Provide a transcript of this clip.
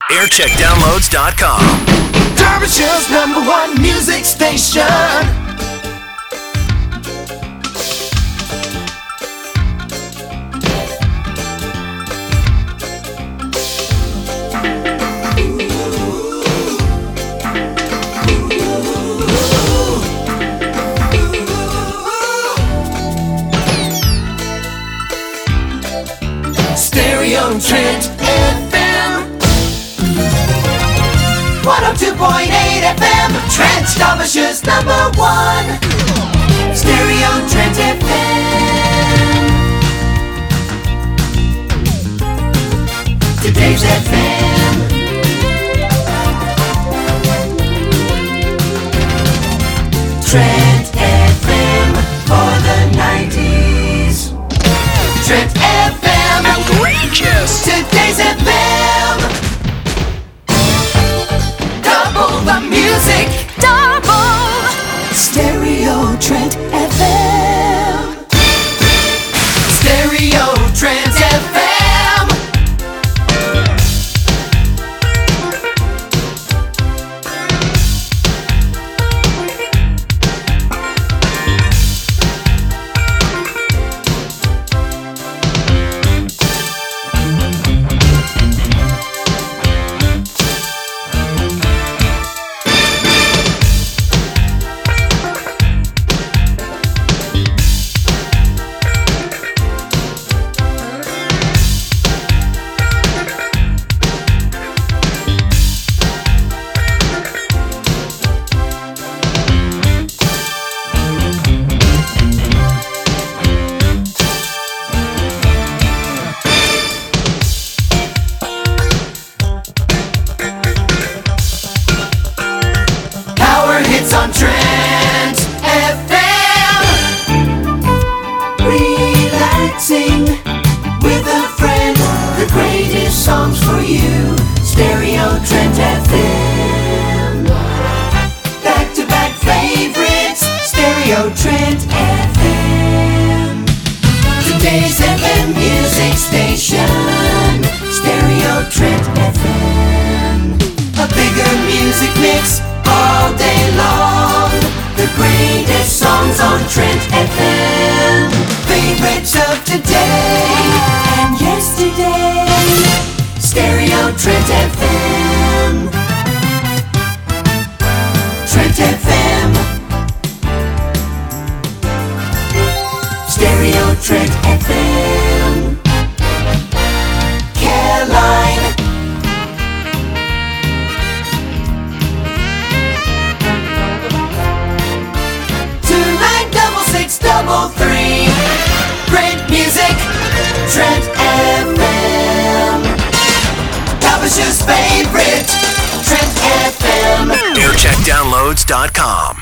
aircheckdownloads.com. Derbyshire's #1 music station. Stereo Trent FM 102.8 FM, Trent, Derbyshire's #1 Stereo Trent FM. Today's FM. Trent FM for the 90s. Trent FM. Outrageous. Today's FM. Double the music. Double. Stereo Trent FM. Stereo Trent FM. Hits on Trent FM. Relaxing with a friend. The greatest songs for you. Stereo Trent FM. Back to back favorites. Stereo Trent FM. Today's FM music station. Stereo Trent FM. A bigger music mix all day long. The greatest songs on Trent FM. Favorites of today and yesterday. Stereo Trent FM. Trent FM. Stereo Trent FM. Caroline. Double three. Great music. Trent FM. Derbyshire's favorite. Trent FM. aircheckdownloads.com.